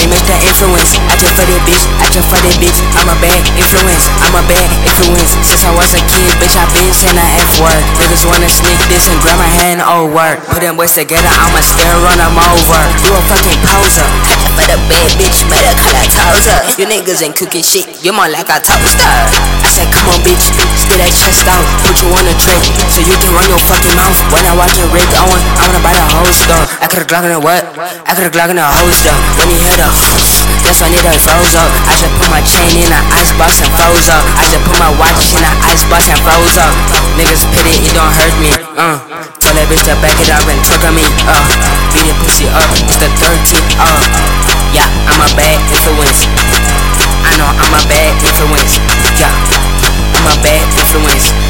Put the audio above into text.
money make that influence. Acting for that bitch, acting for that bitch. I'm a bad influence, I'm a bad influence. Since I was a kid, bitch, I been saying the F word. Niggas wanna sneak this and grab my hand, oh word. Put them boys together, I'ma still run them over. You a fucking poser. Acting for the bad bitch, better call her toaster. You niggas ain't cooking shit, you more like a toaster. I said, come on, bitch, spit that chest out. Put you on a tray, so you can run your fucking mouth. When I walk in Rick Owen, I wanna buy the whole store. I could've Glock in the what? I could've Glock in the holster. When he hit a that's when it froze up. I just put my chain in the icebox and froze up. I just put my watch in the icebox and froze up. Niggas pity, it don't hurt me. Told that bitch to back it up and twerk on me. Beat the pussy up, it's the 13th. Yeah, I'm a bad influence. I know I'm a bad influence. Yeah, I'm a bad influence.